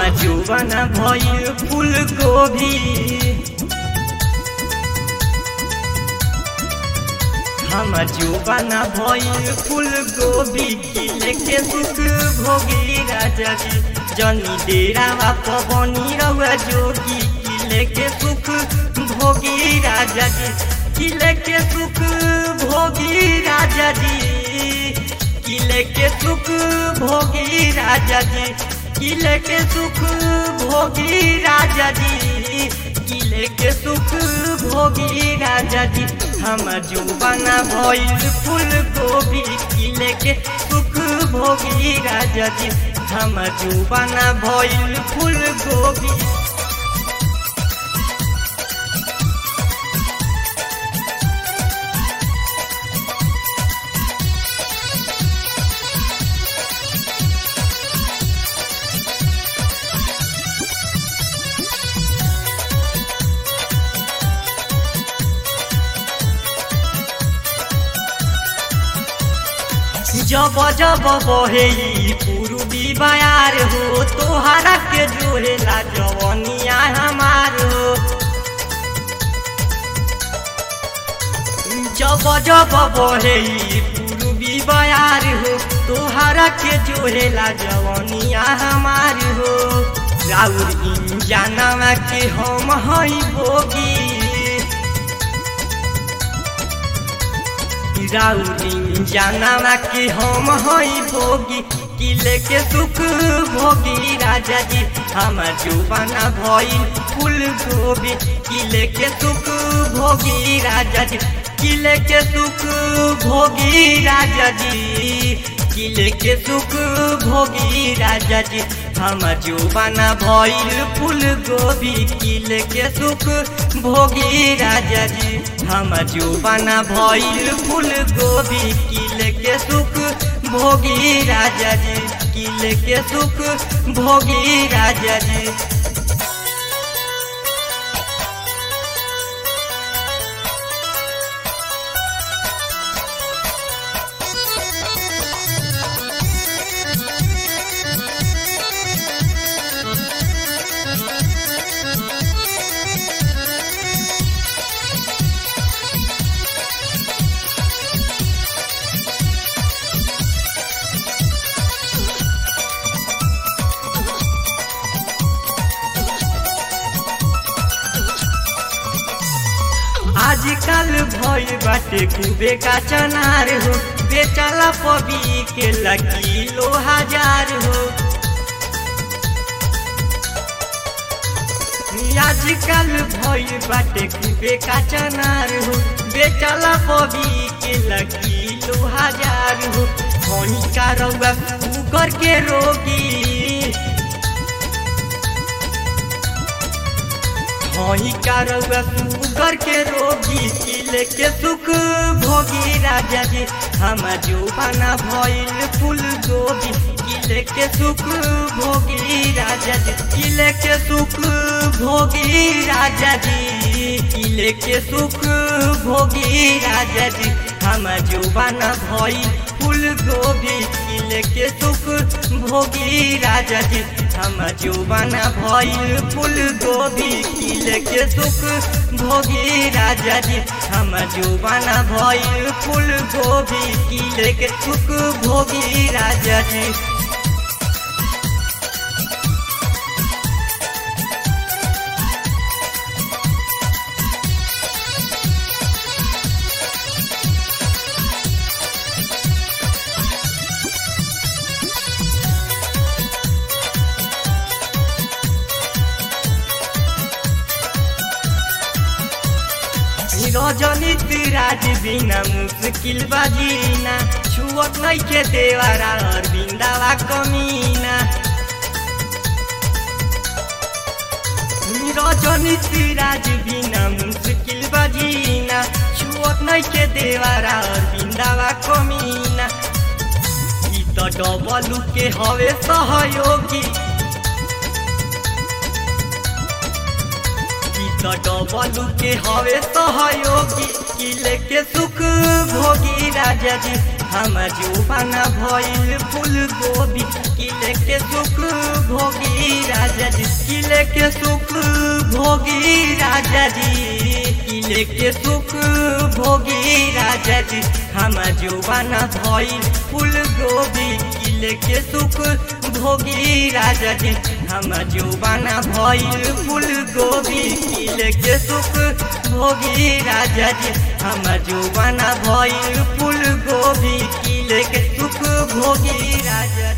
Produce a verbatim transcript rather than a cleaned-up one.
जुबाना भइल फूल गोभी हम जुबाना भइल फूल गोभी खिले के सुख भोगी राजा जी जनी डेरा पवनी रहुआ जोगी खिले के सुख भोगी राजा जी खिले के सुख भोगी राजा जी किले के सुख भोगी राजा जी किले के सुख भोगी राजा जी किले के सुख भोगी राजा जी हम जुबाना भइल फूल गोभी किले के सुख भोगी राजा जी हम जुबाना भइल फूल गोभी जब जब बहे पूर्वी बयार हो तोहरा के जोहेला जवनिया हमार हो जब जब बहे पूर्वी बयार हो तोहरा के जोहेला जवनिया हमार हो राउर इंजाना के हम हई भोगी राउरी जाना कि हम हई भोगी किले के सुख भोगी राजा जी हम जुबाना भइल फूल गोभी किले के सुख भोगी राजा जी किले के सुख भोगी राजा जी किले के सुख भोगी राजा जी हम जुबाना भइल फूल गोभी किले के सुख भोगी राजा जी हम जुबाना भइल फूल गोभी किले के सुख भोगी राजा जी किले के सुख भोगी राजा जी आजकल भइल बाटे खूबे का चनार हो बेचला पबी के लगी लो हजार हो आजकल भइल बाटे खूबे का चनार हो बेचला पबी के लगी लो हजार हो होनी का रउआ कुकर के रोगी वही कारवा सुगर के रोगी किले के सुख भोगी राजा जी हम जुबाना भइल फूल गोभी किले के सुख भोगी राजा जी किले के सुख भोगी राजा जी किले के सुख भोगी राजा जी हम जुबाना भइल फूल गोभी किले के सुख भोगी राजा जी हम जुबाना भइल फूल गोभी किले के सुख भोगी राजा जी हम जुबाना भइल फूल गोभी किले के सुख भोगी राजा जी रजनीत राज बिना मुश्किल बाजीना छुअत नहीं के देवारा और बिंदावा कमीना रजनीत राज बिना मुश्किल बाजीना छुअत नहीं के देवारा और बिंदावा कमीना ई तो डबलू के हवे सहयोगी तो डबलू के हवे सहयोगी किले के सुख भोगी राजा जी हम जुबाना भइल फूल गोभी किले के सुख भोगी राजा जी किले के सुख भोगी राजा जी किले के सुख भोगी राजा जी हम जुबाना भइल फूल गोभी किले के सुख भोगी राजा जी हम जुबाना भइल फूल गोभी किले के सुख भोगी राजा जी हम जुबाना भइल फूल गोभी किले के सुख भोगी राजा